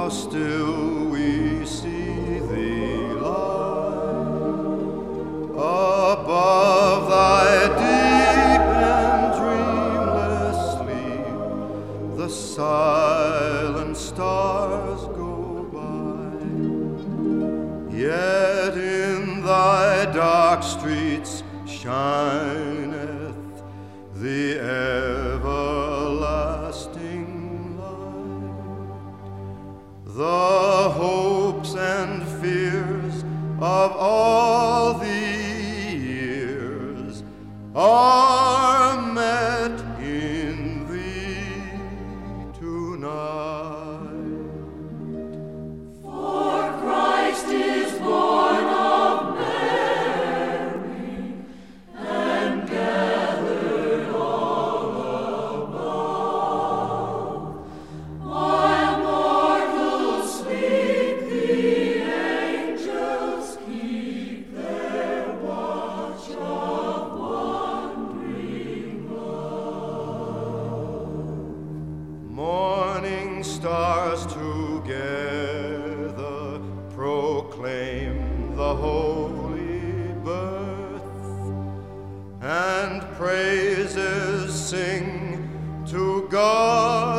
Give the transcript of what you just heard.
still we see thee lie above thy deep and dreamless sleep. The silent stars go by, yet in thy dark streets shineth the everlasting light. The hopes and fears of all the years are met in thee tonight. For Christ is born of Mary and gathered all above. While mortals sleep, the angels keep their watch of wondering love. Morning stars together proclaim the holy birth, and praises sing to God